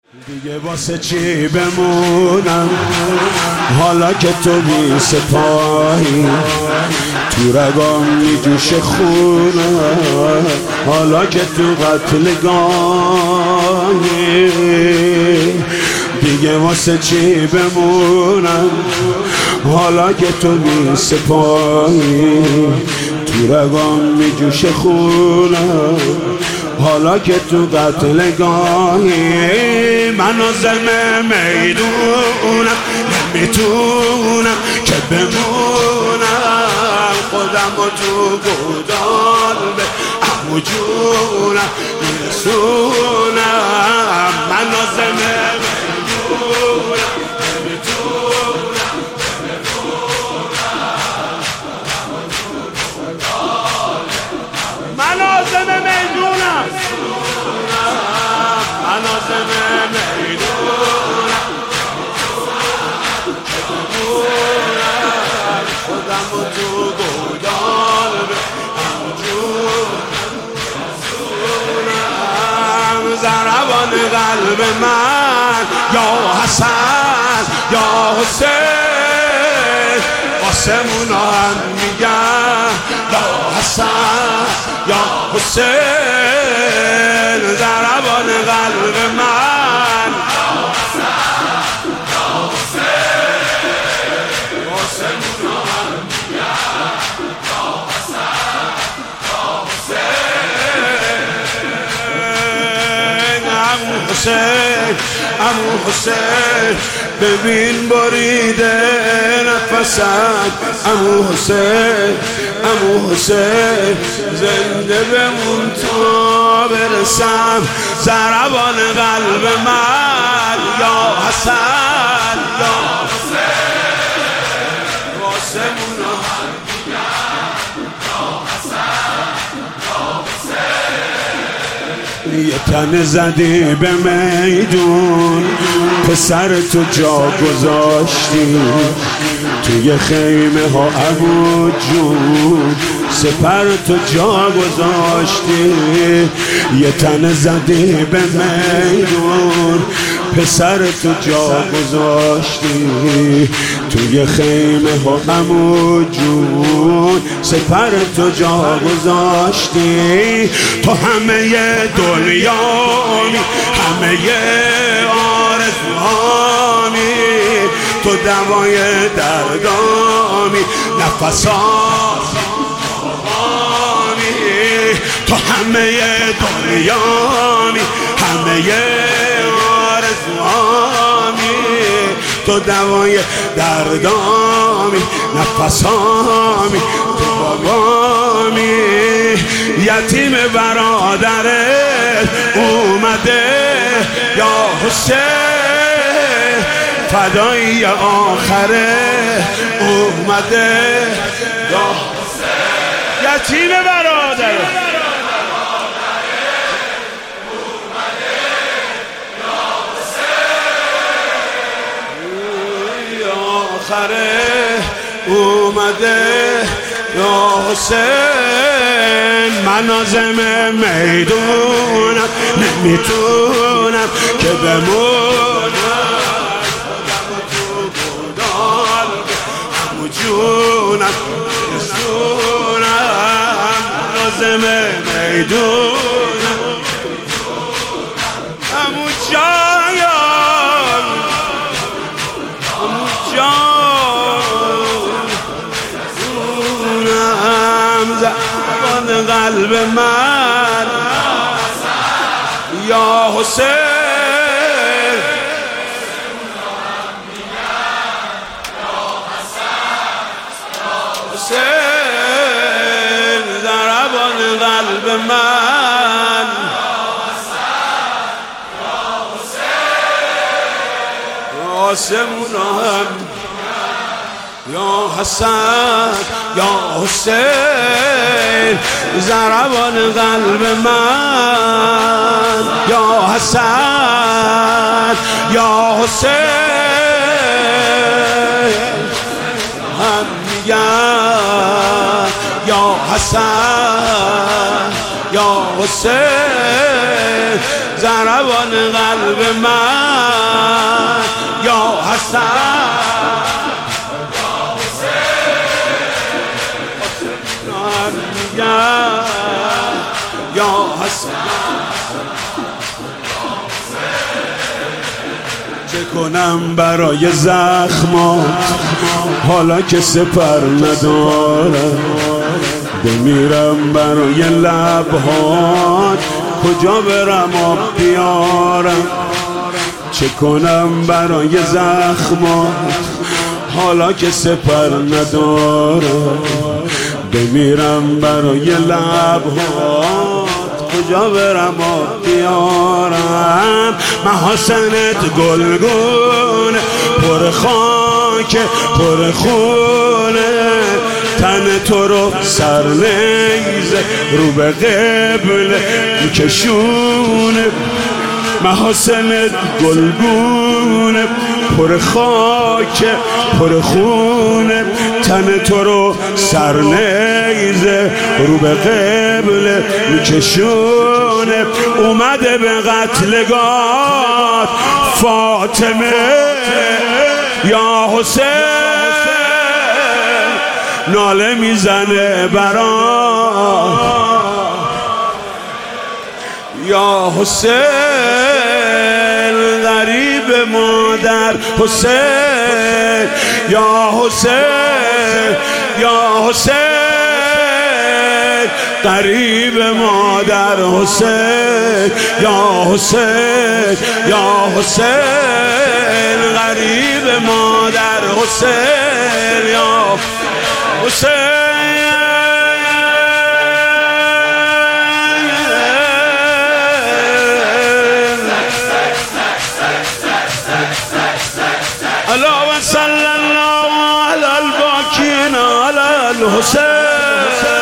دیگه واسه چی بمونم حالا که تو بی سپاهی، تو رگام میجوشه خونم حالا که تو قتلگاهی. دیگه واسه چی بمونم حالا که تو بی سپاهی، تو رگام میجوشه خونم حالا که تو قتلگاهی. من عازم میدونم نمیتونم که بمونم، خودم و تو گودال به عمو جونم میرسونم. من عازم میدونم نمیتونم که بمونم، من عازم میدونم، من عازم میدونم که بمونم، خودم و تو گودال به عمو جونم میرسونم. ضربان قلب من یا حسن یا حسین، آسمون هم میگن یا حسن یا حسین. ضربان قلب من یا حسن یا حسین، آسمون هم میگن یا حسن یا حسین. عمو حسین عمو حسین، ببین بریده نفسم. عمو حسین عمو حسین، زنده بمون تا برسم. ضربان قلب من یا حسن یا حسین، آسمون هم میگن یا حسن یا حسین. یه تن زدی به میدون، پسر تو جا گذاشتی توی خیمه ها عمو جون، سپر تو جا گذاشتی. یه تن زدی به میدون، پسر تو جا گذاشتی توی خیمه ها عمو جون، سپر تو جا گذاشتی. تو همه دنیامی، همه آرزوهامی، تو دوای دردامی، نفساتی، تو همه دنیامی، همه آرزوهامی، تو دوای دردامی، نفسامی، تو بابامی. یتیم برادرت اومده یا حسین، فدایی آخره اومده یا حسین. یتیم برادرت آخره اومده یا حسین. من عازم میدونم نمیتونم که بمونم، خودم و تو گودال به عمو جونم میرسونم. من عازم میدونم عمو جان، عمو جان، زبان قلب من یا حسین، حسین. زبان قلب من آسمون هم یا حسن یا حسین. ضربان قلب من یا حسن یا حسین، هم میگن یا حسن یا حسین. ضربان قلب من یا حسن یا حسن چه کنم برای زخمات حالا که سپر ندارم بمیرم برای لبهات کجا برم آب بیارم چه کنم برای زخمات حالا که سپر ندارم بمیرم برای لبهات کجا برم آب بیارم محاسنت گلگون پر خاک پر خونه تن تو رو سر نیزه رو به قبله میکشونه محاسنت گلگونه پر خاک پر خونه تن تو رو سر نیزه رو به قبله میکشونه اومده به قتلگاه فاطمه یا حسین ناله میزنه برا یا حسین غریب مادر حسین یا حسین یا حسین غریب مادر حسین یا حسین یا حسین غریب مادر حسین یا حسین اللهم صل الله على الباكين على الحسين